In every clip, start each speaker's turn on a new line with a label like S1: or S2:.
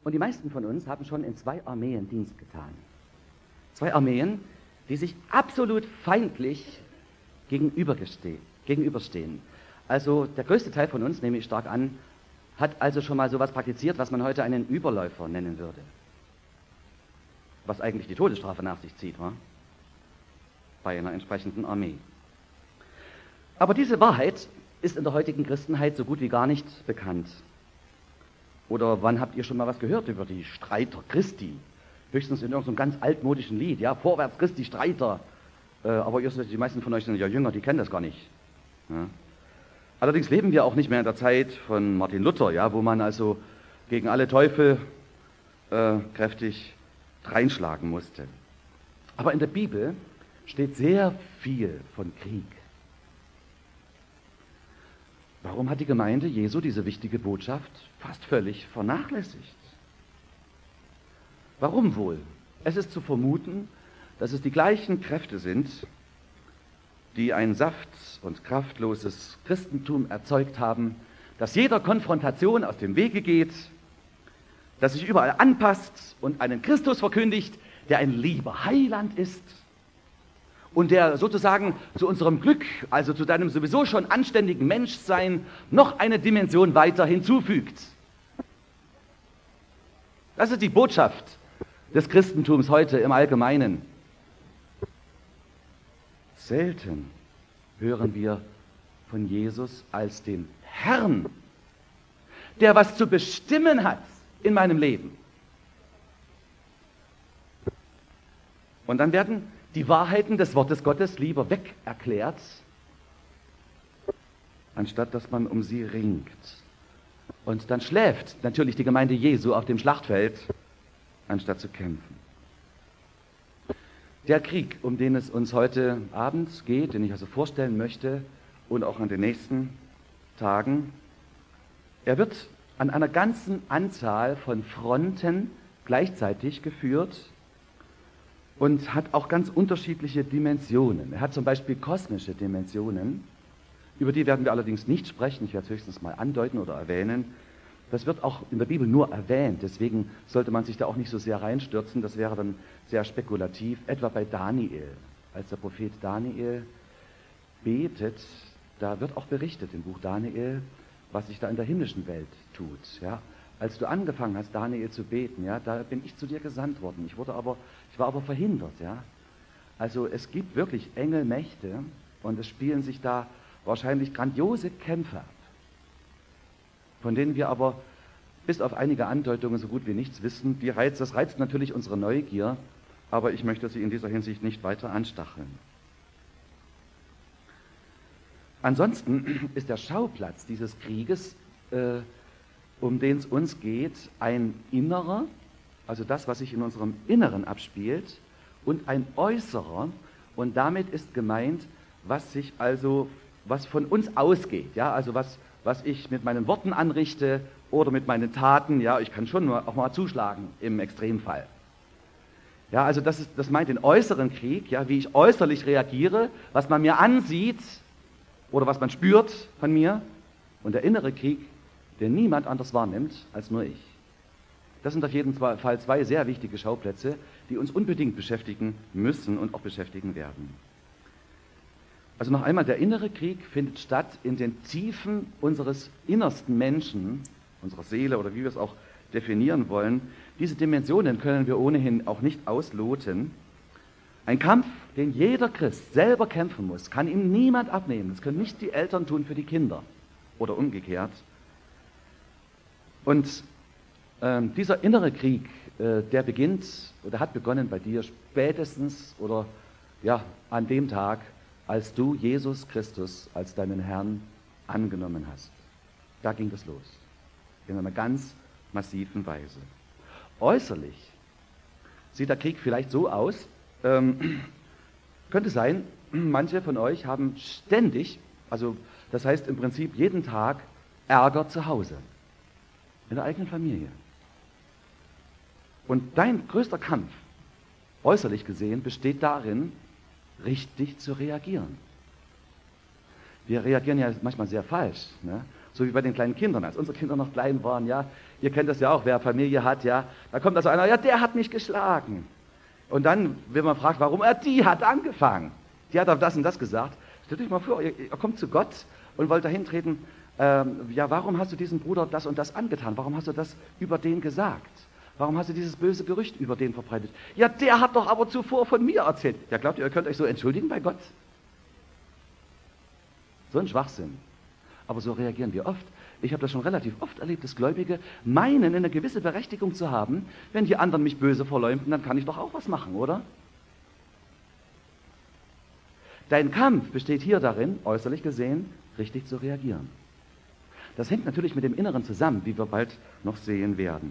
S1: Und die meisten von uns haben schon in 2 Armeen Dienst getan. 2 Armeen, die sich absolut feindlich gegenüberstehen. Also der größte Teil von uns, nehme ich stark an, hat also schon mal sowas praktiziert, was man heute einen Überläufer nennen würde. Was eigentlich die Todesstrafe nach sich zieht, wa? Bei einer entsprechenden Armee. Aber diese Wahrheit ist in der heutigen Christenheit so gut wie gar nicht bekannt. Oder wann habt ihr schon mal was gehört über die Streiter Christi? Höchstens in irgendeinem ganz altmodischen Lied, ja, vorwärts Christi Streiter. Aber die meisten von euch sind ja jünger, die kennen das gar nicht. Ja. Allerdings leben wir auch nicht mehr in der Zeit von Martin Luther, ja, wo man also gegen alle Teufel kräftig reinschlagen musste. Aber in der Bibel steht sehr viel von Krieg. Warum hat die Gemeinde Jesu diese wichtige Botschaft fast völlig vernachlässigt? Warum wohl? Es ist zu vermuten, dass es die gleichen Kräfte sind, die ein saft- und kraftloses Christentum erzeugt haben, das jeder Konfrontation aus dem Wege geht, das sich überall anpasst und einen Christus verkündigt, der ein lieber Heiland ist und der sozusagen zu unserem Glück, also zu deinem sowieso schon anständigen Menschsein, noch eine Dimension weiter hinzufügt. Das ist die Botschaft des Christentums heute im Allgemeinen. Selten hören wir von Jesus als den Herrn, der was zu bestimmen hat in meinem Leben. Und dann werden die Wahrheiten des Wortes Gottes lieber weg erklärt, anstatt dass man um sie ringt. Und dann schläft natürlich die Gemeinde Jesu auf dem Schlachtfeld, anstatt zu kämpfen. Der Krieg, um den es uns heute Abend geht, den ich also vorstellen möchte und auch an den nächsten Tagen, er wird an einer ganzen Anzahl von Fronten gleichzeitig geführt und hat auch ganz unterschiedliche Dimensionen. Er hat zum Beispiel kosmische Dimensionen, über die werden wir allerdings nicht sprechen, ich werde es höchstens mal andeuten oder erwähnen. Das wird auch in der Bibel nur erwähnt, deswegen sollte man sich da auch nicht so sehr reinstürzen, das wäre dann sehr spekulativ, etwa bei Daniel. Als der Prophet Daniel betet, da wird auch berichtet im Buch Daniel, was sich da in der himmlischen Welt tut. Ja? Als du angefangen hast, Daniel zu beten, ja, da bin ich zu dir gesandt worden, ich war aber verhindert. Ja? Also es gibt wirklich Engelmächte und es spielen sich da wahrscheinlich grandiose Kämpfe ab, von denen wir aber bis auf einige Andeutungen so gut wie nichts wissen. Das reizt natürlich unsere Neugier, aber ich möchte sie in dieser Hinsicht nicht weiter anstacheln. Ansonsten ist der Schauplatz dieses Krieges, um den es uns geht, ein innerer, also das, was sich in unserem Inneren abspielt, und ein äußerer, und damit ist gemeint, was von uns ausgeht, ja, also was ich mit meinen Worten anrichte oder mit meinen Taten, ja, ich kann schon auch mal zuschlagen im Extremfall. Ja, also das meint den äußeren Krieg, ja, wie ich äußerlich reagiere, was man mir ansieht oder was man spürt von mir, und der innere Krieg, den niemand anders wahrnimmt als nur ich. Das sind auf jeden Fall 2 sehr wichtige Schauplätze, die uns unbedingt beschäftigen müssen und auch beschäftigen werden. Also noch einmal, der innere Krieg findet statt in den Tiefen unseres innersten Menschen, unserer Seele oder wie wir es auch definieren wollen. Diese Dimensionen können wir ohnehin auch nicht ausloten. Ein Kampf, den jeder Christ selber kämpfen muss, kann ihm niemand abnehmen. Das können nicht die Eltern tun für die Kinder oder umgekehrt. Und dieser innere Krieg, der beginnt oder hat begonnen bei dir spätestens oder ja, an dem Tag, als du Jesus Christus als deinen Herrn angenommen hast. Da ging das los. In einer ganz massiven Weise. Äußerlich sieht der Krieg vielleicht so aus, könnte sein, manche von euch haben ständig, also das heißt im Prinzip jeden Tag, Ärger zu Hause, in der eigenen Familie. Und dein größter Kampf, äußerlich gesehen, besteht darin, richtig zu reagieren. Wir reagieren ja manchmal sehr falsch. Ne? So wie bei den kleinen Kindern, als unsere Kinder noch klein waren, ja. Ihr kennt das ja auch, wer Familie hat, ja. Da kommt also einer, ja, der hat mich geschlagen. Und dann, wenn man fragt, warum, die hat angefangen. Die hat auf das und das gesagt. Stellt euch mal vor, ihr kommt zu Gott und wollt dahin treten, ja, warum hast du diesem Bruder das und das angetan? Warum hast du das über den gesagt? Warum hast du dieses böse Gerücht über den verbreitet? Ja, der hat doch aber zuvor von mir erzählt. Ja, glaubt ihr könnt euch so entschuldigen bei Gott? So ein Schwachsinn. Aber so reagieren wir oft. Ich habe das schon relativ oft erlebt, dass Gläubige meinen, eine gewisse Berechtigung zu haben. Wenn die anderen mich böse verleumden, dann kann ich doch auch was machen, oder? Dein Kampf besteht hier darin, äußerlich gesehen, richtig zu reagieren. Das hängt natürlich mit dem Inneren zusammen, wie wir bald noch sehen werden.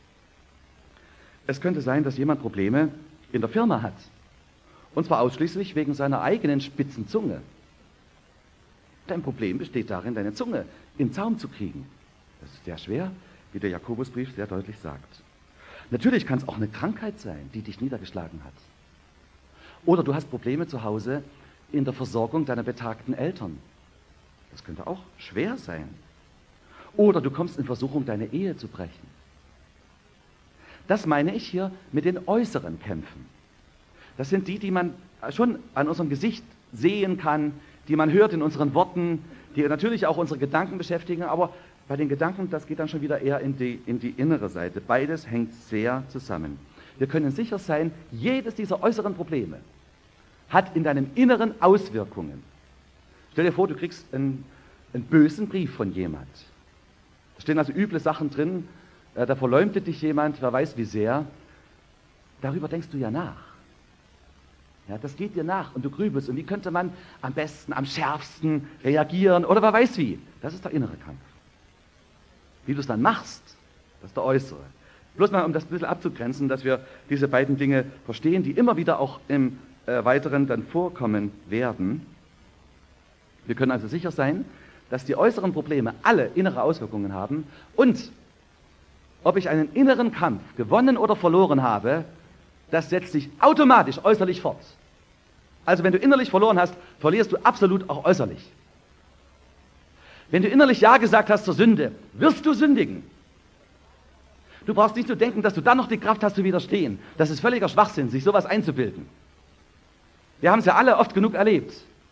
S1: Es könnte sein, dass jemand Probleme in der Firma hat. Und zwar ausschließlich wegen seiner eigenen spitzen Zunge. Dein Problem besteht darin, deine Zunge in den Zaum zu kriegen. Das ist sehr schwer, wie der Jakobusbrief sehr deutlich sagt. Natürlich kann es auch eine Krankheit sein, die dich niedergeschlagen hat. Oder du hast Probleme zu Hause in der Versorgung deiner betagten Eltern. Das könnte auch schwer sein. Oder du kommst in Versuchung, deine Ehe zu brechen. Das meine ich hier mit den äußeren Kämpfen. Das sind die man schon an unserem Gesicht sehen kann, die man hört in unseren Worten, die natürlich auch unsere Gedanken beschäftigen, aber bei den Gedanken, das geht dann schon wieder eher in die innere Seite. Beides hängt sehr zusammen. Wir können sicher sein, jedes dieser äußeren Probleme hat in deinem Inneren Auswirkungen. Stell dir vor, du kriegst einen bösen Brief von jemand. Da stehen also üble Sachen drin, da verleumdet dich jemand, wer weiß wie sehr. Darüber denkst du ja nach. Ja, das geht dir nach und du grübelst. Und wie könnte man am besten, am schärfsten reagieren oder wer weiß wie. Das ist der innere Kampf. Wie du es dann machst, das ist der äußere. Bloß mal, um das ein bisschen abzugrenzen, dass wir diese beiden Dinge verstehen, die immer wieder auch im Weiteren dann vorkommen werden. Wir können also sicher sein, dass die äußeren Probleme alle innere Auswirkungen haben und ob ich einen inneren Kampf gewonnen oder verloren habe, das setzt sich automatisch äußerlich fort. Also wenn du innerlich verloren hast, verlierst du absolut auch äußerlich. Wenn du innerlich Ja gesagt hast zur Sünde, wirst du sündigen. Du brauchst nicht zu denken, dass du dann noch die Kraft hast zu widerstehen. Das ist völliger Schwachsinn, sich sowas einzubilden. Wir haben es ja alle oft genug erlebt.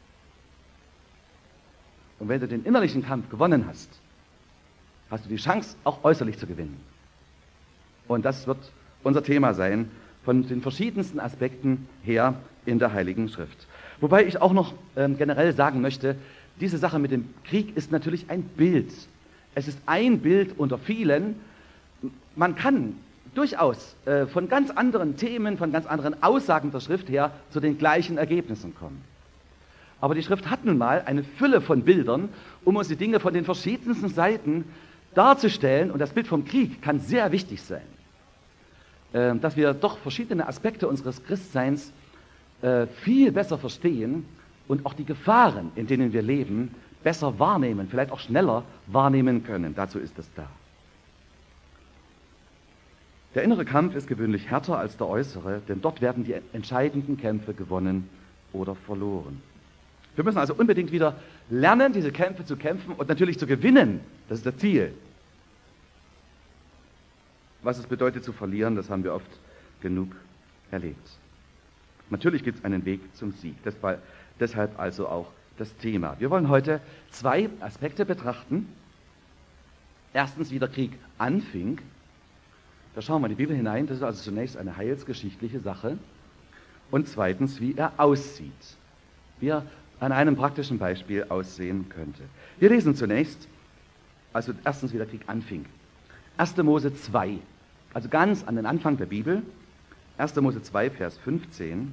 S1: Und wenn du den innerlichen Kampf gewonnen hast, hast du die Chance, auch äußerlich zu gewinnen. Und das wird unser Thema sein, von den verschiedensten Aspekten her in der Heiligen Schrift. Wobei ich auch noch generell sagen möchte, diese Sache mit dem Krieg ist natürlich ein Bild. Es ist ein Bild unter vielen. Man kann durchaus von ganz anderen Themen, von ganz anderen Aussagen der Schrift her zu den gleichen Ergebnissen kommen. Aber die Schrift hat nun mal eine Fülle von Bildern, um uns die Dinge von den verschiedensten Seiten darzustellen. Und das Bild vom Krieg kann sehr wichtig sein. Dass wir doch verschiedene Aspekte unseres Christseins viel besser verstehen und auch die Gefahren, in denen wir leben, besser wahrnehmen, vielleicht auch schneller wahrnehmen können. Dazu ist es da. Der innere Kampf ist gewöhnlich härter als der äußere, denn dort werden die entscheidenden Kämpfe gewonnen oder verloren. Wir müssen also unbedingt wieder lernen, diese Kämpfe zu kämpfen und natürlich zu gewinnen. Das ist das Ziel. Was es bedeutet zu verlieren, das haben wir oft genug erlebt. Natürlich gibt es einen Weg zum Sieg. Deshalb also auch das Thema. Wir wollen heute zwei Aspekte betrachten. Erstens, wie der Krieg anfing. Da schauen wir in die Bibel hinein. Das ist also zunächst eine heilsgeschichtliche Sache. Und zweitens, wie er aussieht. Wie er an einem praktischen Beispiel aussehen könnte. Wir lesen zunächst, also erstens, wie der Krieg anfing. 1. Mose 2. Also ganz an den Anfang der Bibel, 1. Mose 2, Vers 15.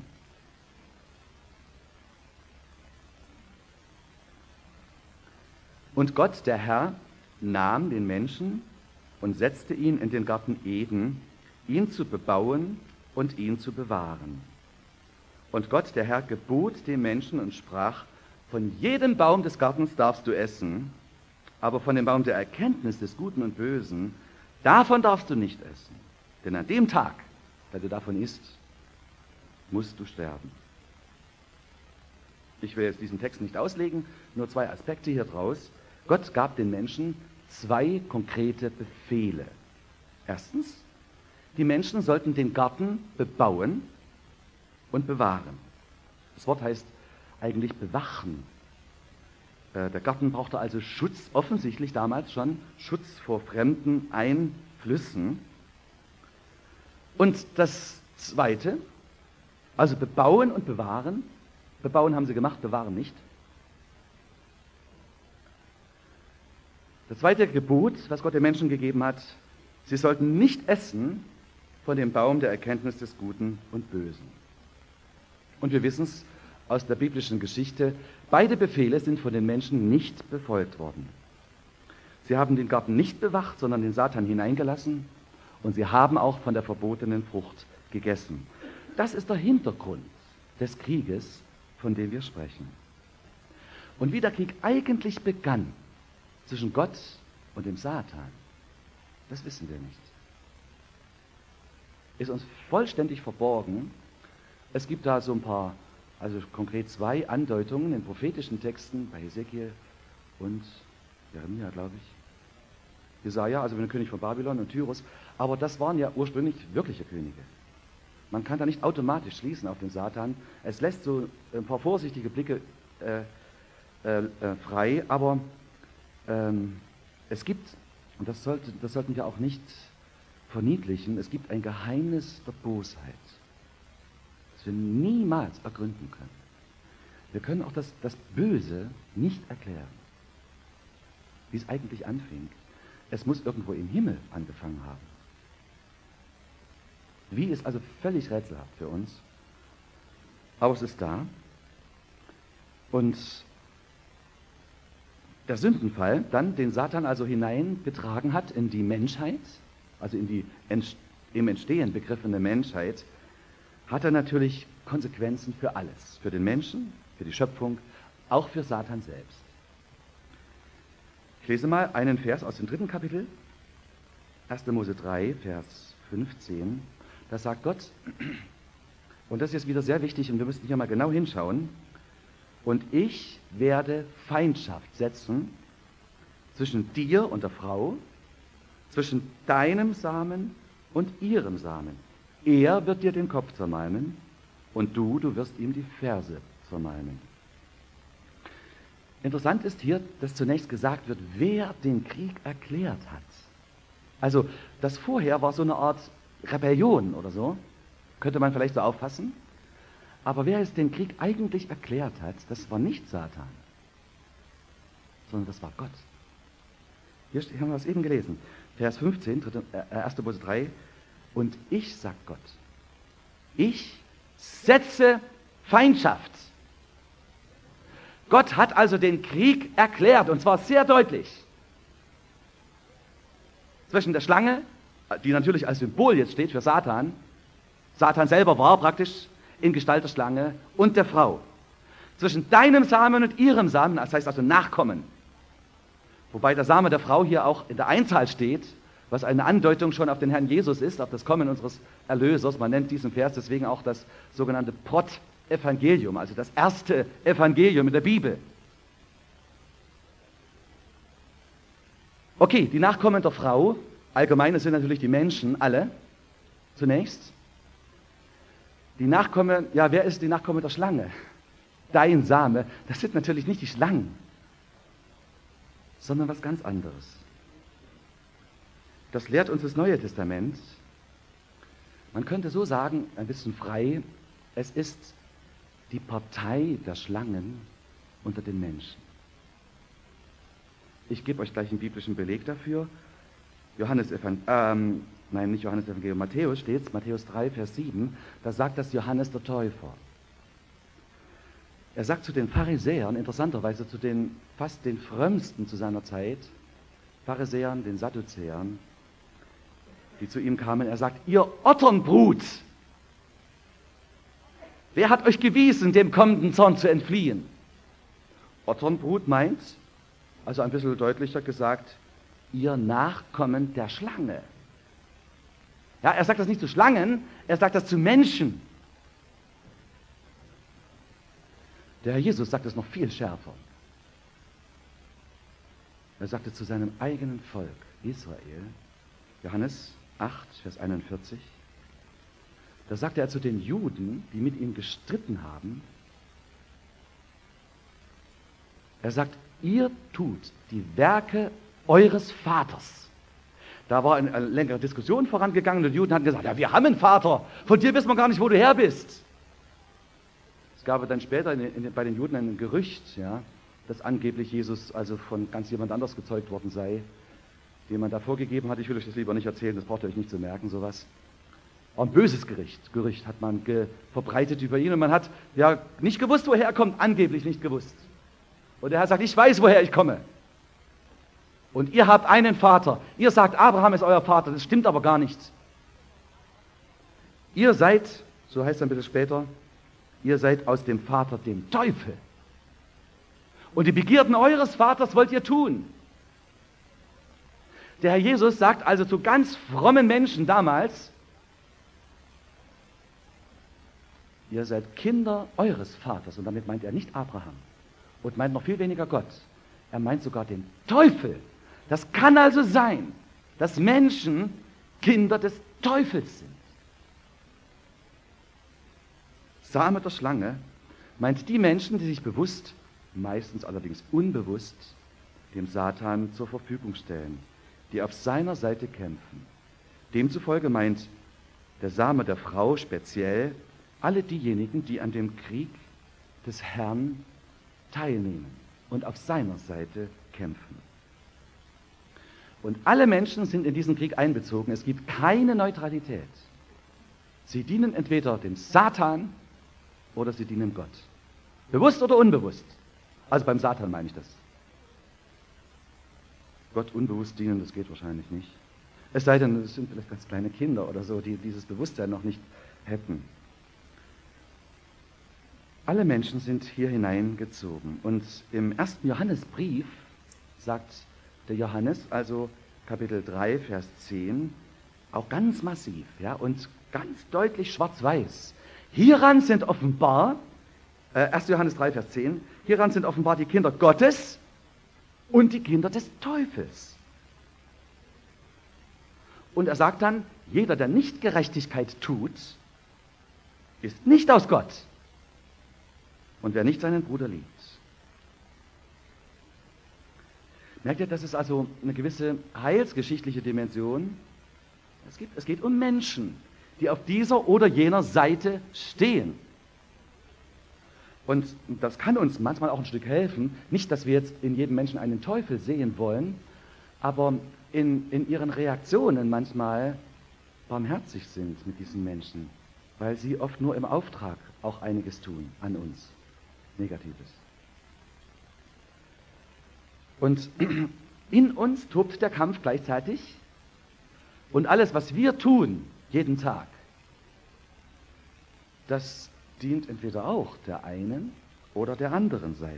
S1: Und Gott, der Herr, nahm den Menschen und setzte ihn in den Garten Eden, ihn zu bebauen und ihn zu bewahren. Und Gott, der Herr, gebot dem Menschen und sprach, von jedem Baum des Gartens darfst du essen, aber von dem Baum der Erkenntnis des Guten und Bösen, davon darfst du nicht essen. Denn an dem Tag, da du davon isst, musst du sterben. Ich will jetzt diesen Text nicht auslegen, nur zwei Aspekte hier draus. Gott gab den Menschen 2 konkrete Befehle. Erstens, die Menschen sollten den Garten bebauen und bewahren. Das Wort heißt eigentlich bewachen. Der Garten brauchte also Schutz, offensichtlich damals schon Schutz vor fremden Einflüssen. Und das Zweite, also bebauen und bewahren. Bebauen haben sie gemacht, bewahren nicht. Das zweite Gebot, was Gott den Menschen gegeben hat, sie sollten nicht essen von dem Baum der Erkenntnis des Guten und Bösen. Und wir wissen es aus der biblischen Geschichte, beide Befehle sind von den Menschen nicht befolgt worden. Sie haben den Garten nicht bewacht, sondern den Satan hineingelassen und sie haben auch von der verbotenen Frucht gegessen. Das ist der Hintergrund des Krieges, von dem wir sprechen. Und wie der Krieg eigentlich begann zwischen Gott und dem Satan, das wissen wir nicht. Ist uns vollständig verborgen. Es gibt da so ein paar, also konkret 2 Andeutungen in prophetischen Texten bei Hesekiel und Jeremia, glaube ich. Jesaja, also der König von Babylon und Tyrus. Aber das waren ja ursprünglich wirkliche Könige. Man kann da nicht automatisch schließen auf den Satan. Es lässt so ein paar vorsichtige Blicke frei, aber es gibt, und das sollten wir auch nicht verniedlichen, es gibt ein Geheimnis der Bosheit, das wir niemals ergründen können. Wir können auch das Böse nicht erklären, wie es eigentlich anfing. Es muss irgendwo im Himmel angefangen haben. Wie ist also völlig rätselhaft für uns, aber es ist da. Und der Sündenfall dann den Satan also hineingetragen hat in die Menschheit, also in die im Entstehen begriffene Menschheit, hat er natürlich Konsequenzen für alles, für den Menschen, für die Schöpfung, auch für Satan selbst. Ich lese mal einen Vers aus dem 3. Kapitel, 1. Mose 3, Vers 15. Da sagt Gott, und das ist jetzt wieder sehr wichtig und wir müssen hier mal genau hinschauen, und ich werde Feindschaft setzen zwischen dir und der Frau, zwischen deinem Samen und ihrem Samen. Er wird dir den Kopf zermalmen und du wirst ihm die Ferse zermalmen. Interessant ist hier, dass zunächst gesagt wird, wer den Krieg erklärt hat. Also das vorher war so eine Art Rebellion oder so, könnte man vielleicht so auffassen. Aber wer es den Krieg eigentlich erklärt hat, das war nicht Satan, sondern das war Gott. Hier haben wir es eben gelesen. Vers 15, 1. Mose 3. Und ich, sagt Gott, ich setze Feindschaft. Gott hat also den Krieg erklärt, und zwar sehr deutlich. Zwischen der Schlange, die natürlich als Symbol jetzt steht für Satan, Satan selber war praktisch in Gestalt der Schlange, und der Frau. Zwischen deinem Samen und ihrem Samen, das heißt also Nachkommen. Wobei der Same der Frau hier auch in der Einzahl steht, was eine Andeutung schon auf den Herrn Jesus ist, auf das Kommen unseres Erlösers. Man nennt diesen Vers deswegen auch das sogenannte Prot-Evangelium, also das erste Evangelium in der Bibel. Okay, die Nachkommen der Frau, allgemein, es sind natürlich die Menschen, alle, zunächst. Die Nachkommen, ja, wer ist die Nachkommen der Schlange? Dein Same, das sind natürlich nicht die Schlangen, sondern was ganz anderes. Das lehrt uns das Neue Testament. Man könnte so sagen, ein bisschen frei, es ist die Partei der Schlangen unter den Menschen. Ich gebe euch gleich einen biblischen Beleg dafür. Matthäus steht es, Matthäus 3, Vers 7, da sagt das Johannes der Täufer. Er sagt zu den Pharisäern, interessanterweise zu den fast den frömmsten zu seiner Zeit, Pharisäern, den Sadduzäern, die zu ihm kamen, er sagt, ihr Otternbrut, wer hat euch gewiesen, dem kommenden Zorn zu entfliehen? Otternbrut meint, also ein bisschen deutlicher gesagt, ihr Nachkommen der Schlange. Ja, er sagt das nicht zu Schlangen, er sagt das zu Menschen. Der Herr Jesus sagt es noch viel schärfer. Er sagte zu seinem eigenen Volk, Israel, Johannes 8, Vers 41, da sagte er zu den Juden, die mit ihm gestritten haben, er sagt, ihr tut die Werke eures Vaters. Da war eine längere Diskussion vorangegangen und die Juden hatten gesagt, ja, wir haben einen Vater, von dir wissen wir gar nicht, wo du her bist. Es gab dann später bei den Juden ein Gerücht, ja, dass angeblich Jesus also von ganz jemand anders gezeugt worden sei, den man da vorgegeben hat. Ich will euch das lieber nicht erzählen, das braucht ihr euch nicht zu merken, sowas. Aber ein böses Gerücht hat man verbreitet über ihn und man hat ja nicht gewusst, woher er kommt, angeblich nicht gewusst. Und der Herr sagt, ich weiß, woher ich komme. Und ihr habt einen Vater. Ihr sagt, Abraham ist euer Vater. Das stimmt aber gar nicht. Ihr seid, so heißt es ein bisschen später, ihr seid aus dem Vater, dem Teufel. Und die Begierden eures Vaters wollt ihr tun. Der Herr Jesus sagt also zu ganz frommen Menschen damals, ihr seid Kinder eures Vaters. Und damit meint er nicht Abraham. Und meint noch viel weniger Gott. Er meint sogar den Teufel. Das kann also sein, dass Menschen Kinder des Teufels sind. Same der Schlange meint die Menschen, die sich bewusst, meistens allerdings unbewusst, dem Satan zur Verfügung stellen, die auf seiner Seite kämpfen. Demzufolge meint der Same der Frau speziell alle diejenigen, die an dem Krieg des Herrn teilnehmen und auf seiner Seite kämpfen. Und alle Menschen sind in diesen Krieg einbezogen. Es gibt keine Neutralität. Sie dienen entweder dem Satan oder sie dienen Gott. Bewusst oder unbewusst. Also beim Satan meine ich das. Gott unbewusst dienen, das geht wahrscheinlich nicht. Es sei denn, es sind vielleicht ganz kleine Kinder oder so, die dieses Bewusstsein noch nicht hätten. Alle Menschen sind hier hineingezogen. Und im 1. Johannesbrief sagt der Johannes, also Kapitel 3, Vers 10, auch ganz massiv, ja, und ganz deutlich schwarz-weiß. Hieran sind offenbar, 1. Johannes 3, Vers 10, hieran sind offenbar die Kinder Gottes und die Kinder des Teufels. Und er sagt dann, jeder, der nicht Gerechtigkeit tut, ist nicht aus Gott. Und wer nicht seinen Bruder liebt. Merkt ihr, das ist also eine gewisse heilsgeschichtliche Dimension. Es geht um Menschen, die auf dieser oder jener Seite stehen. Und das kann uns manchmal auch ein Stück helfen. Nicht, dass wir jetzt in jedem Menschen einen Teufel sehen wollen, aber in ihren Reaktionen manchmal barmherzig sind mit diesen Menschen, weil sie oft nur im Auftrag auch einiges tun an uns. Negatives. Und in uns tobt der Kampf gleichzeitig und alles, was wir tun, jeden Tag, das dient entweder auch der einen oder der anderen Seite.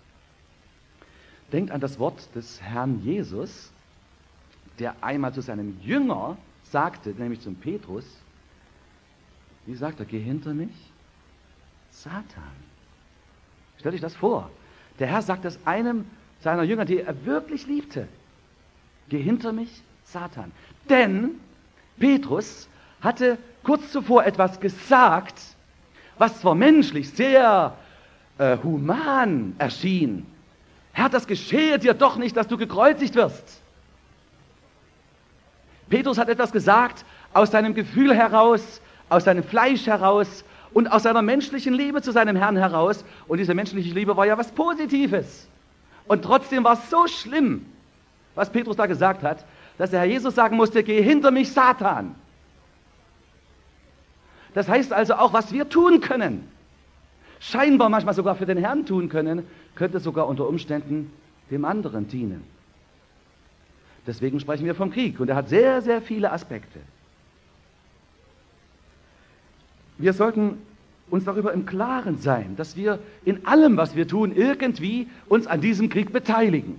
S1: Denkt an das Wort des Herrn Jesus, der einmal zu seinem Jünger sagte, nämlich zum Petrus, wie sagt er, geh hinter mich, Satan. Stellt euch das vor. Der Herr sagt es einem seiner Jünger, die er wirklich liebte. Geh hinter mich, Satan. Denn Petrus hatte kurz zuvor etwas gesagt, was zwar menschlich sehr human erschien. Herr, das geschehe dir doch nicht, dass du gekreuzigt wirst. Petrus hat etwas gesagt aus seinem Gefühl heraus, aus seinem Fleisch heraus, und aus seiner menschlichen Liebe zu seinem Herrn heraus. Und diese menschliche Liebe war ja was Positives. Und trotzdem war es so schlimm, was Petrus da gesagt hat, dass der Herr Jesus sagen musste, geh hinter mich, Satan. Das heißt also auch, was wir tun können, scheinbar manchmal sogar für den Herrn tun können, könnte sogar unter Umständen dem anderen dienen. Deswegen sprechen wir vom Krieg. Und er hat sehr, sehr viele Aspekte. Wir sollten uns darüber im Klaren sein, dass wir in allem, was wir tun, irgendwie uns an diesem Krieg beteiligen.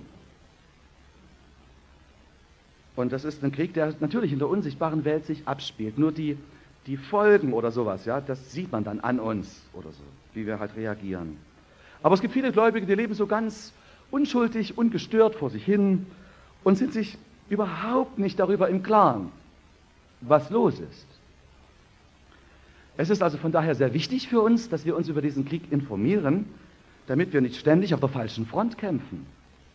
S1: Und das ist ein Krieg, der natürlich in der unsichtbaren Welt sich abspielt. Nur die Folgen oder sowas, ja, das sieht man dann an uns oder so, wie wir halt reagieren. Aber es gibt viele Gläubige, die leben so ganz unschuldig, ungestört vor sich hin und sind sich überhaupt nicht darüber im Klaren, was los ist. Es ist also von daher sehr wichtig für uns, dass wir uns über diesen Krieg informieren, damit wir nicht ständig auf der falschen Front kämpfen.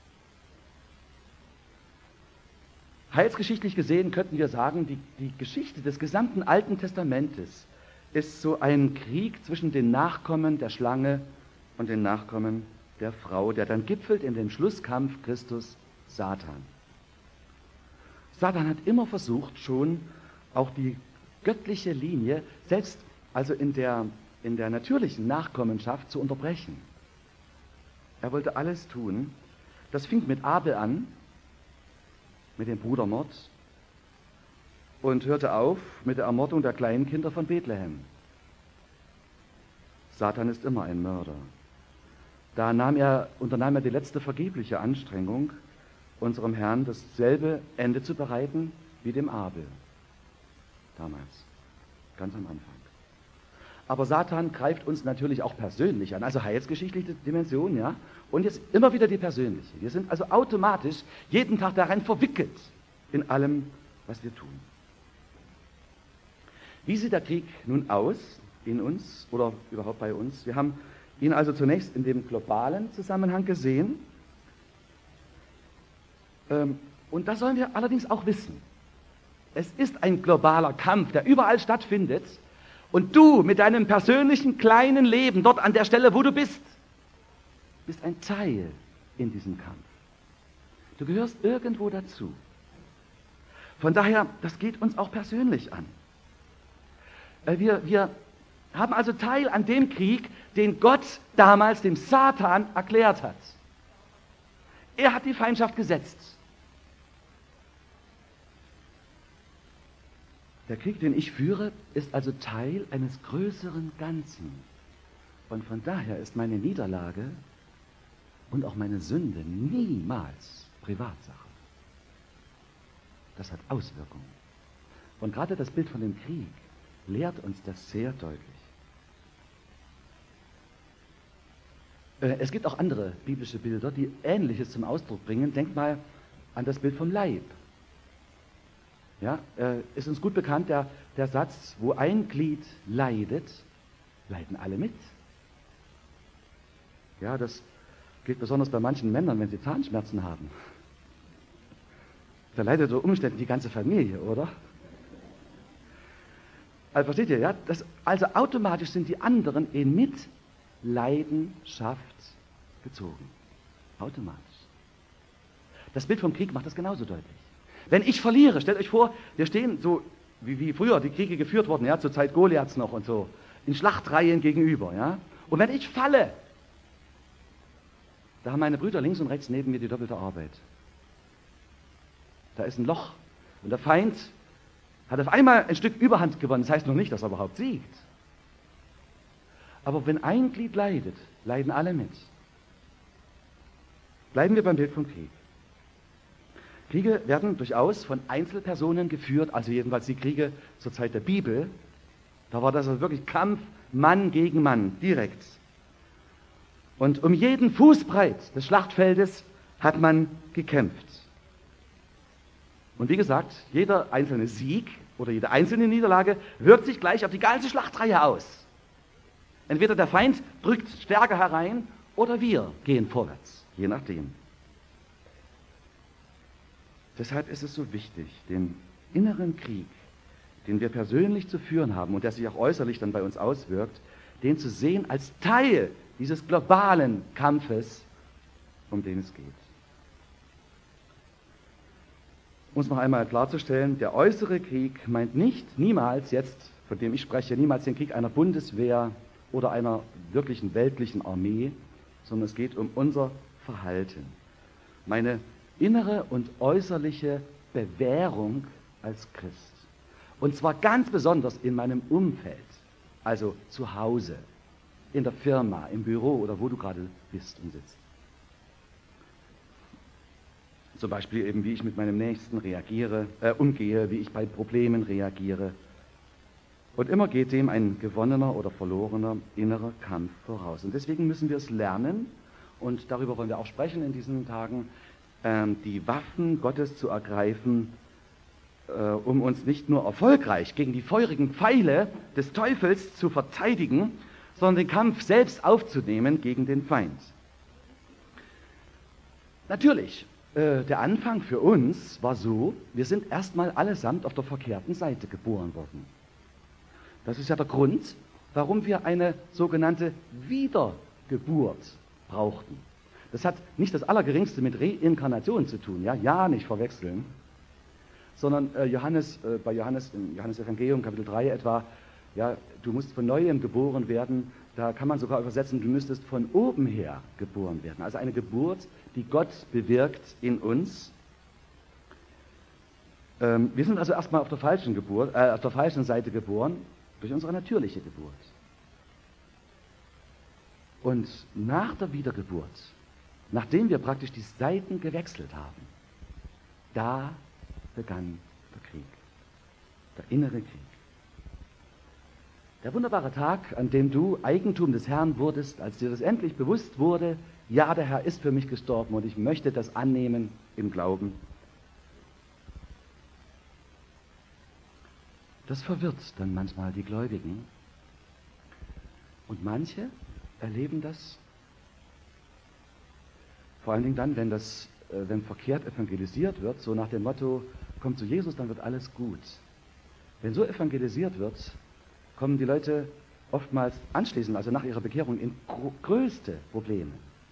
S1: Heilsgeschichtlich gesehen könnten wir sagen, die Geschichte des gesamten Alten Testamentes ist so ein Krieg zwischen den Nachkommen der Schlange und den Nachkommen der Frau, der dann gipfelt in dem Schlusskampf Christus Satan. Satan hat immer versucht, schon auch die göttliche Linie, selbst also in der natürlichen Nachkommenschaft zu unterbrechen. Er wollte alles tun. Das fing mit Abel an, mit dem Brudermord, und hörte auf mit der Ermordung der kleinen Kinder von Bethlehem. Satan ist immer ein Mörder. Da unternahm er die letzte vergebliche Anstrengung, unserem Herrn dasselbe Ende zu bereiten wie dem Abel. Damals, ganz am Anfang. Aber Satan greift uns natürlich auch persönlich an, also heilsgeschichtliche Dimension, ja, und jetzt immer wieder die persönliche. Wir sind also automatisch jeden Tag darin verwickelt, in allem, was wir tun. Wie sieht der Krieg nun aus, in uns oder überhaupt bei uns? Wir haben ihn also zunächst in dem globalen Zusammenhang gesehen. Und das sollen wir allerdings auch wissen. Es ist ein globaler Kampf, der überall stattfindet. Und du mit deinem persönlichen kleinen Leben, dort an der Stelle, wo du bist ein Teil in diesem Kampf. Du gehörst irgendwo dazu. Von daher, das geht uns auch persönlich an. Wir haben also Teil an dem Krieg, den Gott damals dem Satan erklärt hat. Er hat die Feindschaft gesetzt. Der Krieg, den ich führe, ist also Teil eines größeren Ganzen. Und von daher ist meine Niederlage und auch meine Sünde niemals Privatsache. Das hat Auswirkungen. Und gerade das Bild von dem Krieg lehrt uns das sehr deutlich. Es gibt auch andere biblische Bilder, die Ähnliches zum Ausdruck bringen. Denkt mal an das Bild vom Leib. Ja, ist uns gut bekannt, der Satz, wo ein Glied leidet, leiden alle mit. Ja, das gilt besonders bei manchen Männern, wenn sie Zahnschmerzen haben. Da leidet unter Umständen die ganze Familie, oder? Also versteht ihr, ja? Also automatisch sind die anderen in Mitleidenschaft gezogen. Automatisch. Das Bild vom Krieg macht das genauso deutlich. Wenn ich verliere, stellt euch vor, wir stehen so, wie früher die Kriege geführt wurden, ja, zur Zeit Goliaths noch und so, in Schlachtreihen gegenüber, ja. Und wenn ich falle, da haben meine Brüder links und rechts neben mir die doppelte Arbeit. Da ist ein Loch und der Feind hat auf einmal ein Stück Überhand gewonnen. Das heißt noch nicht, dass er überhaupt siegt. Aber wenn ein Glied leidet, leiden alle mit. Bleiben wir beim Bild vom Krieg. Kriege werden durchaus von Einzelpersonen geführt, also jedenfalls die Kriege zur Zeit der Bibel. Da war das also wirklich Kampf Mann gegen Mann, direkt. Und um jeden Fußbreit des Schlachtfeldes hat man gekämpft. Und wie gesagt, jeder einzelne Sieg oder jede einzelne Niederlage wirkt sich gleich auf die ganze Schlachtreihe aus. Entweder der Feind drückt stärker herein oder wir gehen vorwärts, je nachdem. Deshalb ist es so wichtig, den inneren Krieg, den wir persönlich zu führen haben und der sich auch äußerlich dann bei uns auswirkt, den zu sehen als Teil dieses globalen Kampfes, um den es geht. Um es noch einmal klarzustellen, der äußere Krieg meint niemals jetzt, von dem ich spreche, niemals den Krieg einer Bundeswehr oder einer wirklichen weltlichen Armee, sondern es geht um unser Verhalten. Meine innere und äußerliche Bewährung als Christ. Und zwar ganz besonders in meinem Umfeld, also zu Hause, in der Firma, im Büro oder wo du gerade bist und sitzt. Zum Beispiel eben, wie ich mit meinem Nächsten umgehe, wie ich bei Problemen reagiere. Und immer geht dem ein gewonnener oder verlorener innerer Kampf voraus. Und deswegen müssen wir es lernen, und darüber wollen wir auch sprechen in diesen Tagen, die Waffen Gottes zu ergreifen, um uns nicht nur erfolgreich gegen die feurigen Pfeile des Teufels zu verteidigen, sondern den Kampf selbst aufzunehmen gegen den Feind. Natürlich, der Anfang für uns war so, wir sind erstmal allesamt auf der verkehrten Seite geboren worden. Das ist ja der Grund, warum wir eine sogenannte Wiedergeburt brauchten. Das hat nicht das Allergeringste mit Reinkarnation zu tun, ja nicht verwechseln, sondern bei Johannes im Johannes-Evangelium, Kapitel 3 etwa, ja, du musst von Neuem geboren werden, da kann man sogar übersetzen, du müsstest von oben her geboren werden. Also eine Geburt, die Gott bewirkt in uns. Wir sind also erstmal auf der falschen Seite geboren, durch unsere natürliche Geburt. Und nach der Wiedergeburt, nachdem wir praktisch die Seiten gewechselt haben, da begann der Krieg, der innere Krieg. Der wunderbare Tag, an dem du Eigentum des Herrn wurdest, als dir das endlich bewusst wurde, ja, der Herr ist für mich gestorben und ich möchte das annehmen im Glauben. Das verwirrt dann manchmal die Gläubigen. Und manche erleben das vor allen Dingen dann, wenn verkehrt evangelisiert wird, so nach dem Motto, komm zu Jesus, dann wird alles gut. Wenn so evangelisiert wird, kommen die Leute oftmals anschließend, also nach ihrer Bekehrung, in größte Probleme.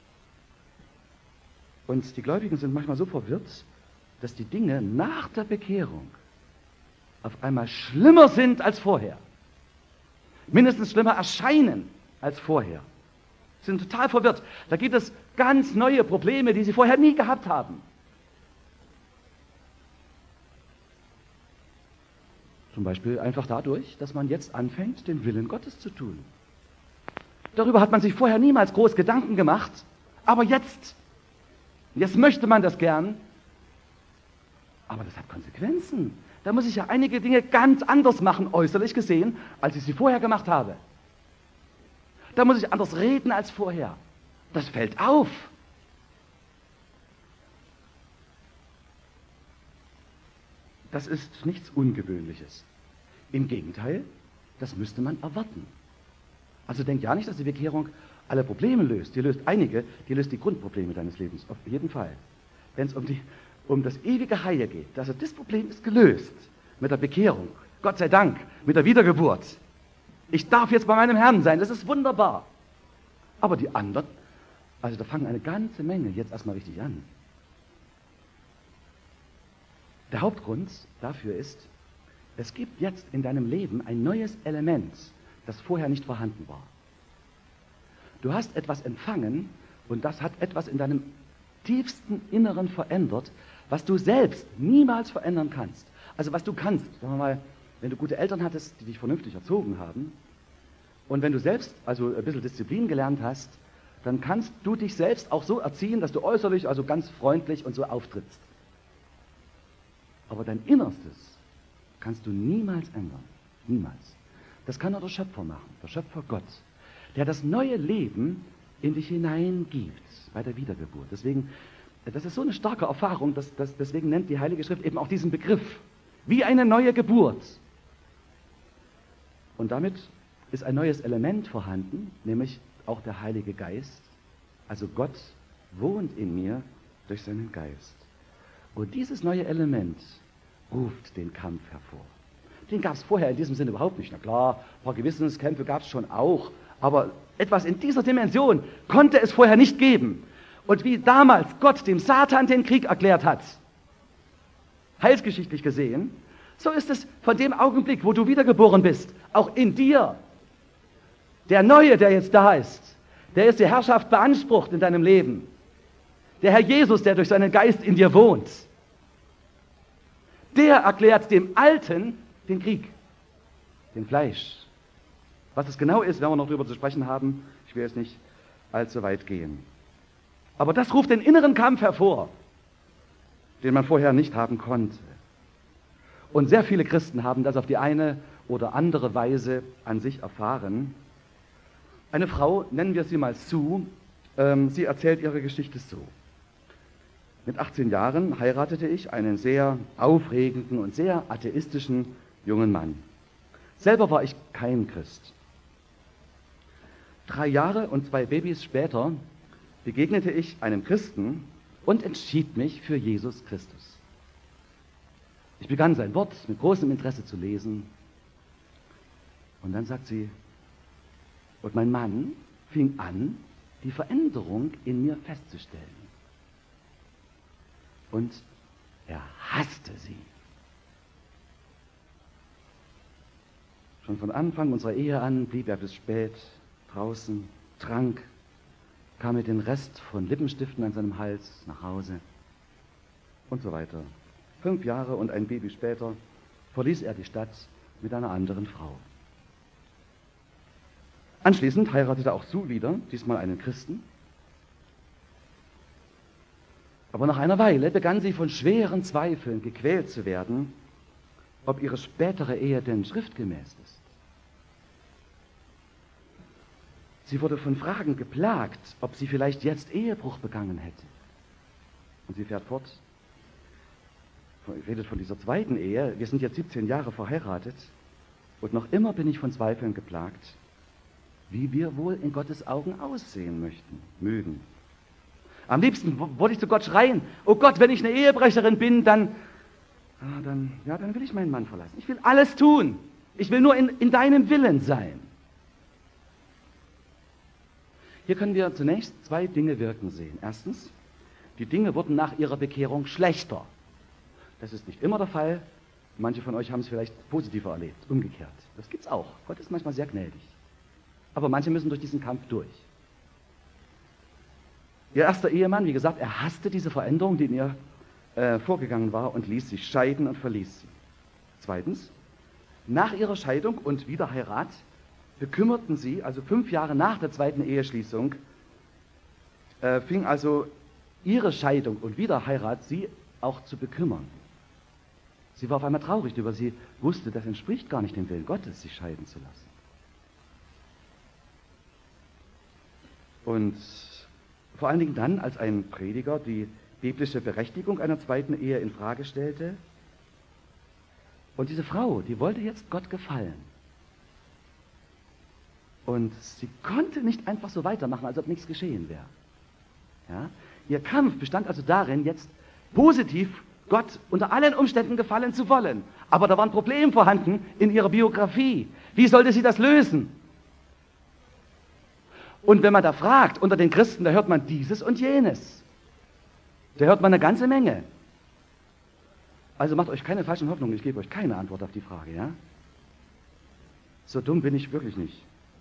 S1: Und die Gläubigen sind manchmal so verwirrt, dass die Dinge nach der Bekehrung auf einmal schlimmer sind als vorher. Mindestens schlimmer erscheinen als vorher. Sie sind total verwirrt. Da gibt es ganz neue Probleme, die sie vorher nie gehabt haben. Zum Beispiel einfach dadurch, dass man jetzt anfängt, den Willen Gottes zu tun. Darüber hat man sich vorher niemals groß Gedanken gemacht, aber jetzt möchte man das gern. Aber das hat Konsequenzen. Da muss ich ja einige Dinge ganz anders machen, äußerlich gesehen, als ich sie vorher gemacht habe. Da muss ich anders reden als vorher. Das fällt auf. Das ist nichts Ungewöhnliches. Im Gegenteil, das müsste man erwarten. Also denk ja nicht, dass die Bekehrung alle Probleme löst. Die löst einige, die löst die Grundprobleme deines Lebens, auf jeden Fall. Wenn es um das ewige Heil geht, also das Problem ist gelöst mit der Bekehrung. Gott sei Dank, mit der Wiedergeburt. Ich darf jetzt bei meinem Herrn sein, das ist wunderbar. Aber die anderen, also da fangen eine ganze Menge jetzt erstmal richtig an. Der Hauptgrund dafür ist, es gibt jetzt in deinem Leben ein neues Element, das vorher nicht vorhanden war. Du hast etwas empfangen und das hat etwas in deinem tiefsten Inneren verändert, was du selbst niemals verändern kannst. Also was du kannst, sagen wir mal, wenn du gute Eltern hattest, die dich vernünftig erzogen haben und wenn du selbst also ein bisschen Disziplin gelernt hast, dann kannst du dich selbst auch so erziehen, dass du äußerlich also ganz freundlich und so auftrittst. Aber dein Innerstes kannst du niemals ändern. Niemals. Das kann nur der Schöpfer machen, der Schöpfer Gott, der das neue Leben in dich hineingibt bei der Wiedergeburt. Deswegen, das ist so eine starke Erfahrung, deswegen nennt die Heilige Schrift eben auch diesen Begriff, wie eine neue Geburt. Und damit ist ein neues Element vorhanden, nämlich auch der Heilige Geist. Also Gott wohnt in mir durch seinen Geist. Und dieses neue Element ruft den Kampf hervor. Den gab es vorher in diesem Sinne überhaupt nicht. Na klar, ein paar Gewissenskämpfe gab es schon auch, aber etwas in dieser Dimension konnte es vorher nicht geben. Und wie damals Gott dem Satan den Krieg erklärt hat, heilsgeschichtlich gesehen, so ist es von dem Augenblick, wo du wiedergeboren bist, auch in dir. Der Neue, der jetzt da ist, der ist die Herrschaft beansprucht in deinem Leben. Der Herr Jesus, der durch seinen Geist in dir wohnt, der erklärt dem Alten den Krieg, dem Fleisch. Was es genau ist, werden wir noch darüber zu sprechen haben. Ich will jetzt nicht allzu weit gehen. Aber das ruft den inneren Kampf hervor, den man vorher nicht haben konnte. Und sehr viele Christen haben das auf die eine oder andere Weise an sich erfahren. Eine Frau, nennen wir sie mal Sue, Sie erzählt ihre Geschichte so. Mit 18 Jahren heiratete ich einen sehr aufregenden und sehr atheistischen jungen Mann. Selber war ich kein Christ. 3 Jahre und 2 Babys später begegnete ich einem Christen und entschied mich für Jesus Christus. Ich begann sein Wort mit großem Interesse zu lesen. Und dann sagt sie, und mein Mann fing an, die Veränderung in mir festzustellen. Und er hasste sie. Schon von Anfang unserer Ehe an blieb er bis spät draußen, trank, kam mit dem Rest von Lippenstiften an seinem Hals nach Hause und so weiter. 5 Jahre und ein Baby später verließ er die Stadt mit einer anderen Frau. Anschließend heiratete auch Sue wieder, diesmal einen Christen. Aber nach einer Weile begann sie von schweren Zweifeln gequält zu werden, ob ihre spätere Ehe denn schriftgemäß ist. Sie wurde von Fragen geplagt, ob sie vielleicht jetzt Ehebruch begangen hätte. Und sie fährt fort, redet von dieser zweiten Ehe. Wir sind jetzt 17 Jahre verheiratet und noch immer bin ich von Zweifeln geplagt, wie wir wohl in Gottes Augen aussehen mögen. Am liebsten wollte ich zu Gott schreien, oh Gott, wenn ich eine Ehebrecherin bin, dann will ich meinen Mann verlassen. Ich will alles tun. Ich will nur in deinem Willen sein. Hier können wir zunächst 2 Dinge wirken sehen. Erstens, die Dinge wurden nach ihrer Bekehrung schlechter. Das ist nicht immer der Fall. Manche von euch haben es vielleicht positiver erlebt, umgekehrt. Das gibt's auch. Gott ist manchmal sehr gnädig. Aber manche müssen durch diesen Kampf durch. Ihr erster Ehemann, wie gesagt, er hasste diese Veränderung, die in ihr vorgegangen war und ließ sich scheiden und verließ sie. Zweitens, nach ihrer Scheidung und Wiederheirat bekümmerten sie, also 5 Jahre nach der zweiten Eheschließung, fing also ihre Scheidung und Wiederheirat sie auch zu bekümmern. Sie war auf einmal traurig darüber, sie wusste, das entspricht gar nicht dem Willen Gottes, sich scheiden zu lassen. Und vor allen Dingen dann, als ein Prediger die biblische Berechtigung einer zweiten Ehe in Frage stellte. Und diese Frau, die wollte jetzt Gott gefallen. Und sie konnte nicht einfach so weitermachen, als ob nichts geschehen wäre. Ja? Ihr Kampf bestand also darin, jetzt positiv Gott unter allen Umständen gefallen zu wollen. Aber da war ein Problem vorhanden in ihrer Biografie. Wie sollte sie das lösen? Und wenn man da fragt, unter den Christen, da hört man dieses und jenes. Da hört man eine ganze Menge. Also macht euch keine falschen Hoffnungen, ich gebe euch keine Antwort auf die Frage, ja? So dumm bin ich wirklich nicht.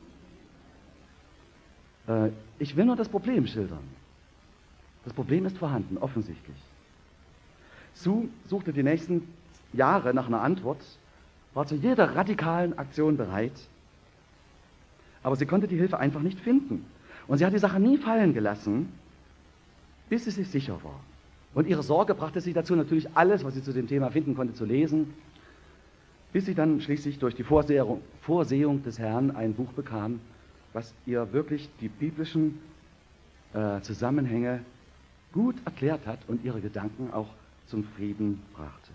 S1: Ich will nur das Problem schildern. Das Problem ist vorhanden, offensichtlich. Sue suchte die nächsten Jahre nach einer Antwort, war zu jeder radikalen Aktion bereit, aber sie konnte die Hilfe einfach nicht finden. Und sie hat die Sache nie fallen gelassen, bis sie sich sicher war. Und ihre Sorge brachte sie dazu, natürlich alles, was sie zu dem Thema finden konnte, zu lesen, bis sie dann schließlich durch die Vorsehung des Herrn ein Buch bekam, was ihr wirklich die biblischen Zusammenhänge gut erklärt hat und ihre Gedanken auch zum Frieden brachte.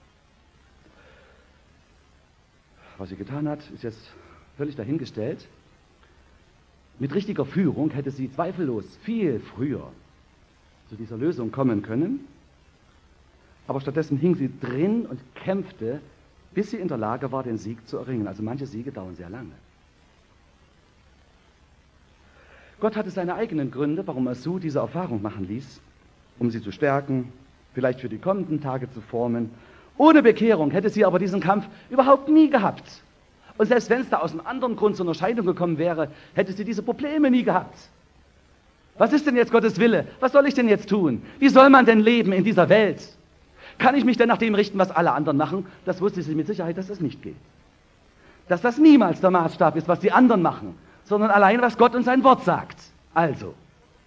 S1: Was sie getan hat, ist jetzt völlig dahingestellt. Mit richtiger Führung hätte sie zweifellos viel früher zu dieser Lösung kommen können, aber stattdessen hing sie drin und kämpfte, bis sie in der Lage war, den Sieg zu erringen. Also manche Siege dauern sehr lange. Gott hatte seine eigenen Gründe, warum er Sue diese Erfahrung machen ließ, um sie zu stärken, vielleicht für die kommenden Tage zu formen. Ohne Bekehrung hätte sie aber diesen Kampf überhaupt nie gehabt. Und selbst wenn es da aus einem anderen Grund zu einer Scheidung gekommen wäre, hätte sie diese Probleme nie gehabt. Was ist denn jetzt Gottes Wille? Was soll ich denn jetzt tun? Wie soll man denn leben in dieser Welt? Kann ich mich denn nach dem richten, was alle anderen machen? Das wusste sie mit Sicherheit, dass das nicht geht. Dass das niemals der Maßstab ist, was die anderen machen, sondern allein, was Gott und sein Wort sagt. Also,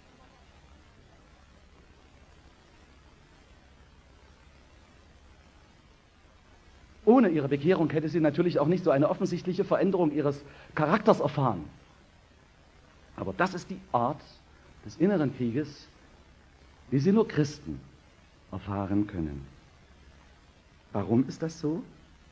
S1: ohne ihre Bekehrung hätte sie natürlich auch nicht so eine offensichtliche Veränderung ihres Charakters erfahren. Aber das ist die Art des inneren Krieges, wie sie nur Christen erfahren können. Warum ist das so?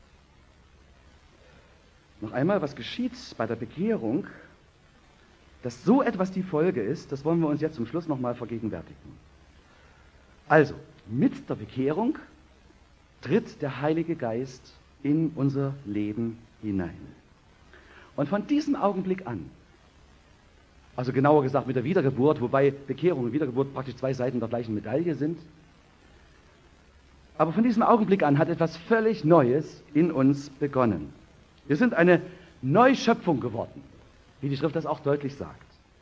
S1: Noch einmal, was geschieht bei der Bekehrung, dass so etwas die Folge ist, das wollen wir uns jetzt zum Schluss nochmal vergegenwärtigen. Also, mit der Bekehrung tritt der Heilige Geist in unser Leben hinein. Und von diesem Augenblick an, also genauer gesagt mit der Wiedergeburt, wobei Bekehrung und Wiedergeburt praktisch zwei Seiten der gleichen Medaille sind, aber von diesem Augenblick an hat etwas völlig Neues in uns begonnen. Wir sind eine Neuschöpfung geworden, wie die Schrift das auch deutlich sagt.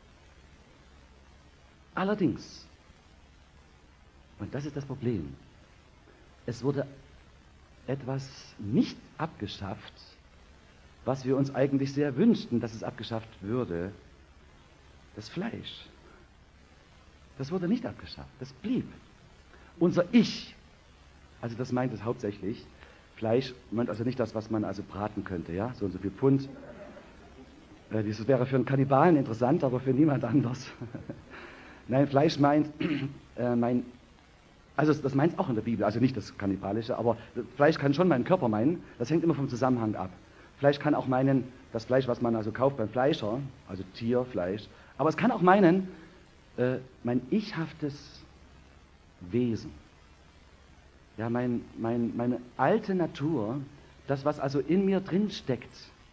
S1: Allerdings, und das ist das Problem, es wurde etwas nicht abgeschafft, was wir uns eigentlich sehr wünschten, dass es abgeschafft würde, das Fleisch. Das wurde nicht abgeschafft, das blieb. Unser Ich, also das meint es hauptsächlich, Fleisch meint also nicht das, was man also braten könnte, ja, so und so viel Pfund. Das wäre für einen Kannibalen interessant, aber für niemand anders. Nein, Fleisch meint, also das meint es auch in der Bibel, also nicht das Kannibalische, aber Fleisch kann schon meinen Körper meinen, das hängt immer vom Zusammenhang ab. Fleisch kann auch meinen, das Fleisch, was man also kauft beim Fleischer, also Tierfleisch, aber es kann auch meinen, mein ichhaftes Wesen. Ja, meine alte Natur, das, was also in mir drin steckt.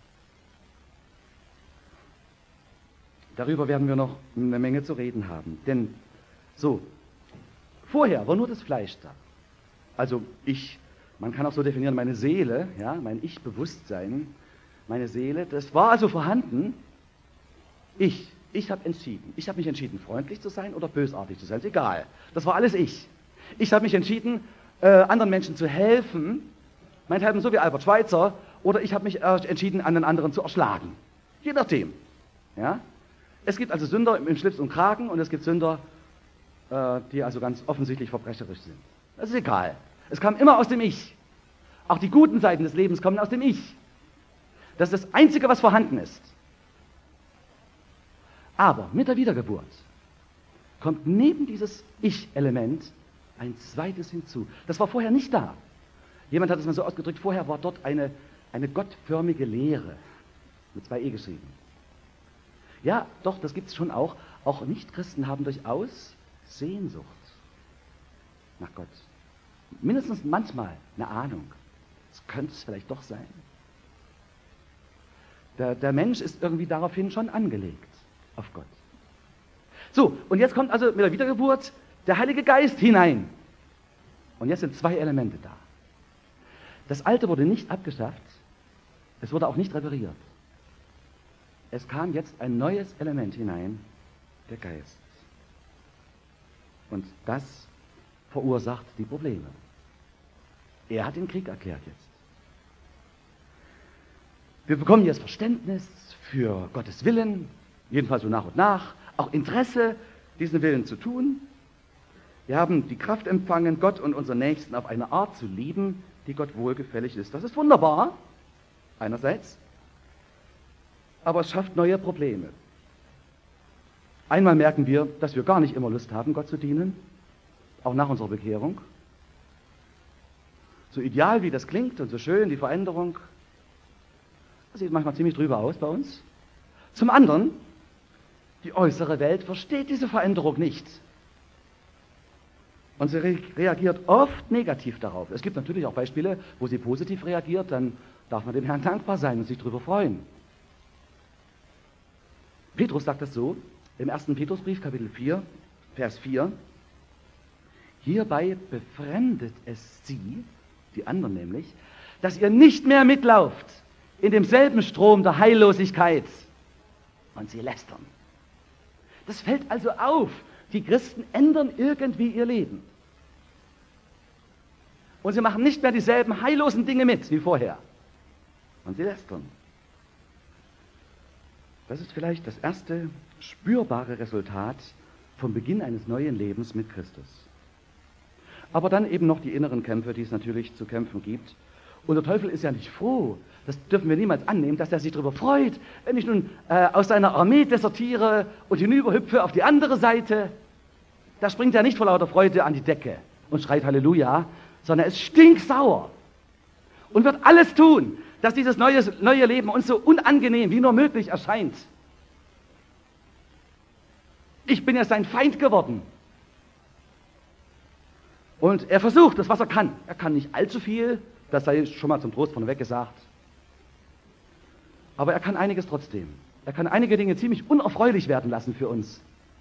S1: Darüber werden wir noch eine Menge zu reden haben. Denn so, vorher war nur das Fleisch da. Also man kann auch so definieren, meine Seele, ja, mein Ich-Bewusstsein, meine Seele, das war also vorhanden. Ich habe entschieden. Ich habe mich entschieden, freundlich zu sein oder bösartig zu sein. Ist egal. Das war alles ich. Ich habe mich entschieden, anderen Menschen zu helfen, meinethalben so wie Albert Schweitzer, oder ich habe mich entschieden, einen anderen zu erschlagen. Je nachdem. Ja? Es gibt also Sünder im Schlips und Kragen und es gibt Sünder, die also ganz offensichtlich verbrecherisch sind. Das ist egal. Es kam immer aus dem Ich. Auch die guten Seiten des Lebens kommen aus dem Ich. Das ist das Einzige, was vorhanden ist. Aber mit der Wiedergeburt kommt neben dieses Ich-Element ein zweites hinzu. Das war vorher nicht da. Jemand hat es mal so ausgedrückt, vorher war dort eine gottförmige Leere, mit 2 E geschrieben. Ja, doch, das gibt es schon auch. Auch Nichtchristen haben durchaus Sehnsucht nach Gott. Mindestens manchmal eine Ahnung. Das könnte es vielleicht doch sein. Der Mensch ist irgendwie daraufhin schon angelegt auf Gott. So, und jetzt kommt also mit der Wiedergeburt der Heilige Geist hinein. Und jetzt sind 2 Elemente da. Das Alte wurde nicht abgeschafft, es wurde auch nicht repariert. Es kam jetzt ein neues Element hinein, der Geist. Und das verursacht die Probleme. Er hat den Krieg erklärt jetzt. Wir bekommen jetzt Verständnis für Gottes Willen, jedenfalls so nach und nach, auch Interesse, diesen Willen zu tun. Wir haben die Kraft empfangen, Gott und unseren Nächsten auf eine Art zu lieben, die Gott wohlgefällig ist. Das ist wunderbar, einerseits, aber es schafft neue Probleme. Einmal merken wir, dass wir gar nicht immer Lust haben, Gott zu dienen, auch nach unserer Bekehrung. So ideal wie das klingt und so schön, die Veränderung, das sieht manchmal ziemlich drüber aus bei uns. Zum anderen, die äußere Welt versteht diese Veränderung nicht. Und sie reagiert oft negativ darauf. Es gibt natürlich auch Beispiele, wo sie positiv reagiert, dann darf man dem Herrn dankbar sein und sich darüber freuen. Petrus sagt das so, im 1. Petrusbrief, Kapitel 4, Vers 4, hierbei befremdet es sie, die anderen nämlich, dass ihr nicht mehr mitlauft in demselben Strom der Heillosigkeit und sie lästern. Das fällt also auf. Die Christen ändern irgendwie ihr Leben. Und sie machen nicht mehr dieselben heillosen Dinge mit wie vorher. Und sie lästern. Das ist vielleicht das erste spürbare Resultat vom Beginn eines neuen Lebens mit Christus. Aber dann eben noch die inneren Kämpfe, die es natürlich zu kämpfen gibt. Und der Teufel ist ja nicht froh. Das dürfen wir niemals annehmen, dass er sich darüber freut, wenn ich nun aus seiner Armee desertiere und hinüberhüpfe auf die andere Seite. Da springt er nicht vor lauter Freude an die Decke und schreit Halleluja, sondern er ist stinksauer und wird alles tun, dass dieses neue Leben uns so unangenehm wie nur möglich erscheint. Ich bin ja sein Feind geworden. Und er versucht das, was er kann. Er kann nicht allzu viel, das sei schon mal zum Trost vorneweg gesagt. Aber er kann einiges trotzdem. Er kann einige Dinge ziemlich unerfreulich werden lassen für uns.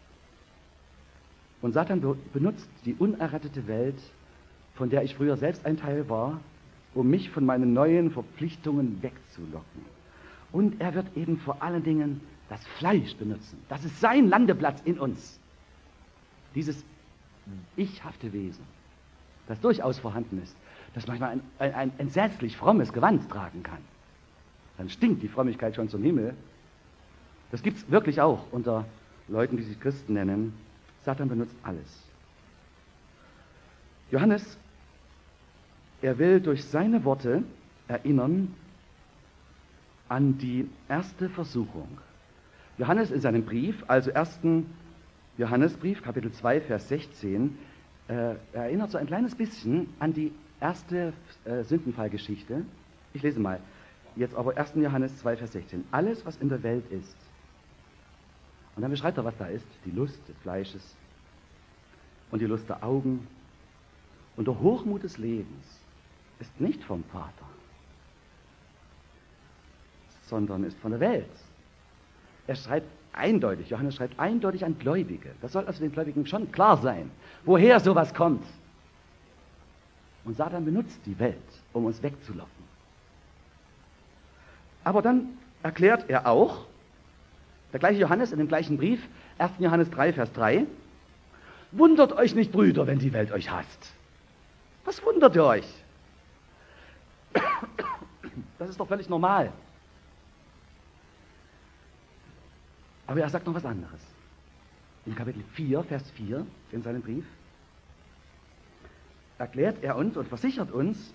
S1: Und Satan benutzt die unerrettete Welt, von der ich früher selbst ein Teil war, um mich von meinen neuen Verpflichtungen wegzulocken. Und er wird eben vor allen Dingen das Fleisch benutzen. Das ist sein Landeplatz in uns. Dieses ichhafte Wesen, das durchaus vorhanden ist, das manchmal ein entsetzlich frommes Gewand tragen kann. Dann stinkt die Frömmigkeit schon zum Himmel. Das gibt es wirklich auch unter Leuten, die sich Christen nennen. Satan benutzt alles. Johannes, er will durch seine Worte erinnern an die erste Versuchung. Johannes in seinem Brief, also 1. Johannesbrief, Kapitel 2, Vers 16, erinnert so ein kleines bisschen an die erste Sündenfallgeschichte. Ich lese mal, jetzt aber 1. Johannes 2, Vers 16. Alles, was in der Welt ist. Und dann beschreibt er, was da ist. Die Lust des Fleisches und die Lust der Augen und der Hochmut des Lebens ist nicht vom Vater, sondern ist von der Welt. Er schreibt eindeutig, Johannes schreibt eindeutig an Gläubige. Das soll also den Gläubigen schon klar sein, woher sowas kommt. Und Satan benutzt die Welt, um uns wegzulocken. Aber dann erklärt er auch, der gleiche Johannes in dem gleichen Brief, 1. Johannes 3, Vers 3, wundert euch nicht, Brüder, wenn die Welt euch hasst. Was wundert ihr euch? Das ist doch völlig normal. Aber er sagt noch was anderes. In Kapitel 4, Vers 4 in seinem Brief erklärt er uns und versichert uns,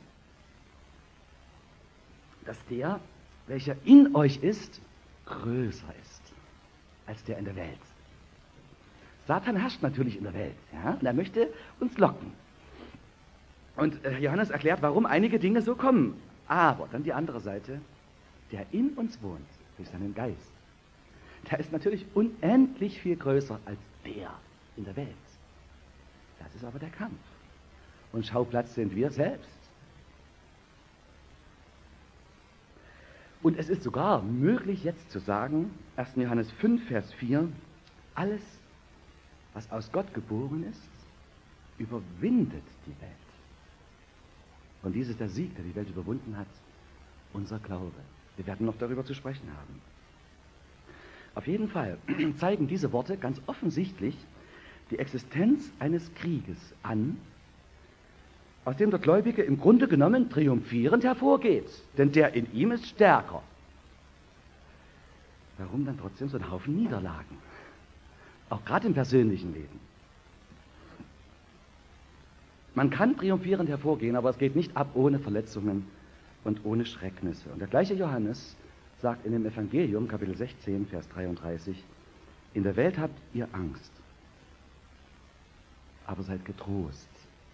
S1: dass der, welcher in euch ist, größer ist als der in der Welt. Satan herrscht natürlich in der Welt, ja, und er möchte uns locken. Und Johannes erklärt, warum einige Dinge so kommen. Aber dann die andere Seite, der in uns wohnt, durch seinen Geist, der ist natürlich unendlich viel größer als der in der Welt. Das ist aber der Kampf. Und Schauplatz sind wir selbst. Und es ist sogar möglich, jetzt zu sagen, 1. Johannes 5, Vers 4, alles, was aus Gott geboren ist, überwindet die Welt. Und dies ist der Sieg, der die Welt überwunden hat, unser Glaube. Wir werden noch darüber zu sprechen haben. Auf jeden Fall zeigen diese Worte ganz offensichtlich die Existenz eines Krieges an, aus dem der Gläubige im Grunde genommen triumphierend hervorgeht, denn der in ihm ist stärker. Warum dann trotzdem so ein Haufen Niederlagen? Auch gerade im persönlichen Leben. Man kann triumphierend hervorgehen, aber es geht nicht ab ohne Verletzungen und ohne Schrecknisse. Und der gleiche Johannes sagt in dem Evangelium, Kapitel 16, Vers 33, in der Welt habt ihr Angst, aber seid getrost.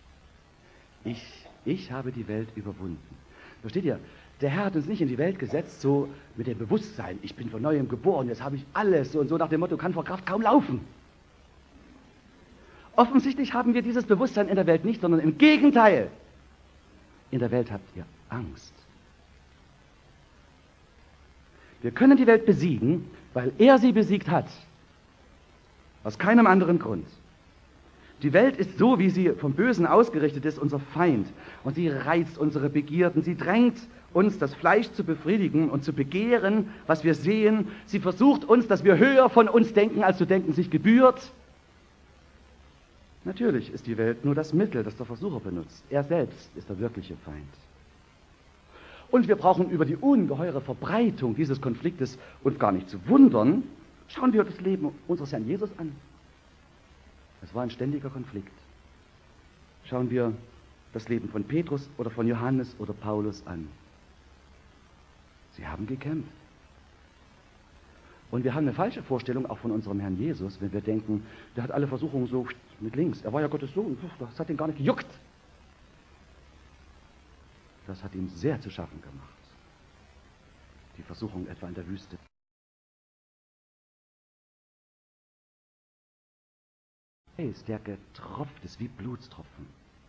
S1: Ich habe die Welt überwunden. Versteht ihr? Der Herr hat uns nicht in die Welt gesetzt, so mit dem Bewusstsein, ich bin von Neuem geboren, jetzt habe ich alles, so und so nach dem Motto, kann vor Kraft kaum laufen. Offensichtlich haben wir dieses Bewusstsein in der Welt nicht, sondern im Gegenteil. In der Welt habt ihr Angst. Wir können die Welt besiegen, weil er sie besiegt hat. Aus keinem anderen Grund. Die Welt ist so, wie sie vom Bösen ausgerichtet ist, unser Feind. Und sie reizt unsere Begierden. Sie drängt uns, das Fleisch zu befriedigen und zu begehren, was wir sehen. Sie versucht uns, dass wir höher von uns denken, als zu denken sich gebührt. Natürlich ist die Welt nur das Mittel, das der Versucher benutzt. Er selbst ist der wirkliche Feind. Und wir brauchen über die ungeheure Verbreitung dieses Konfliktes uns gar nicht zu wundern. Schauen wir das Leben unseres Herrn Jesus an. Es war ein ständiger Konflikt. Schauen wir das Leben von Petrus oder von Johannes oder Paulus an. Sie haben gekämpft. Und wir haben eine falsche Vorstellung auch von unserem Herrn Jesus, wenn wir denken, der hat alle Versuchungen so mit links. Er war ja Gottes Sohn, das hat ihn gar nicht gejuckt. Das hat ihm sehr zu schaffen gemacht. Die Versuchung etwa in der Wüste. Der getropft ist wie Blutstropfen.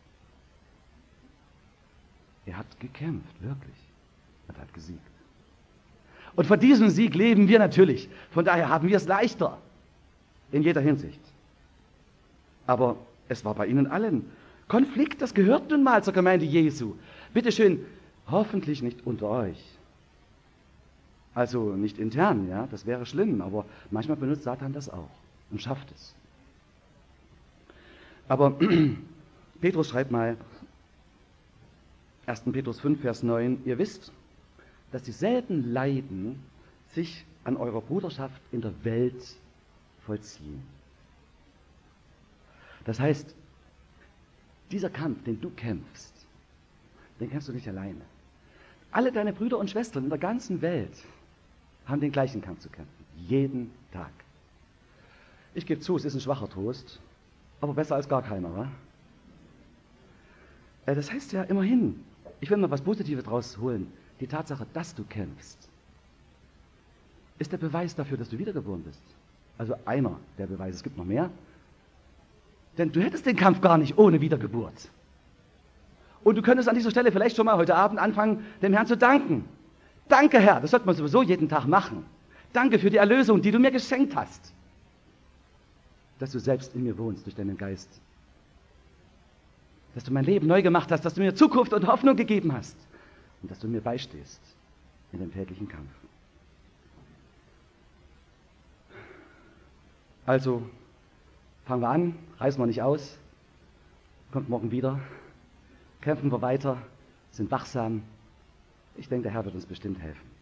S1: Er hat gekämpft, wirklich, und hat gesiegt. Und von diesem Sieg leben wir natürlich. Von daher haben wir es leichter, in jeder Hinsicht. Aber es war bei Ihnen allen Konflikt, das gehört nun mal zur Gemeinde Jesu. Bitte schön, hoffentlich nicht unter euch. Also nicht intern, ja, das wäre schlimm, aber manchmal benutzt Satan das auch und schafft es. Aber Petrus schreibt mal, 1. Petrus 5, Vers 9, ihr wisst, dass dieselben Leiden sich an eurer Bruderschaft in der Welt vollziehen. Das heißt, dieser Kampf, den du kämpfst, den kämpfst du nicht alleine. Alle deine Brüder und Schwestern in der ganzen Welt haben den gleichen Kampf zu kämpfen. Jeden Tag. Ich gebe zu, es ist ein schwacher Trost, aber besser als gar keiner, wa? Das heißt ja immerhin, ich will mal was Positives draus holen. Die Tatsache, dass du kämpfst, ist der Beweis dafür, dass du wiedergeboren bist. Also einer der Beweise, es gibt noch mehr. Denn du hättest den Kampf gar nicht ohne Wiedergeburt. Und du könntest an dieser Stelle vielleicht schon mal heute Abend anfangen, dem Herrn zu danken. Danke, Herr, das sollte man sowieso jeden Tag machen. Danke für die Erlösung, die du mir geschenkt hast. Dass du selbst in mir wohnst durch deinen Geist. Dass du mein Leben neu gemacht hast, dass du mir Zukunft und Hoffnung gegeben hast. Und dass du mir beistehst in dem täglichen Kampf. Also, fangen wir an, reißen wir nicht aus, kommt morgen wieder, kämpfen wir weiter, sind wachsam. Ich denke, der Herr wird uns bestimmt helfen.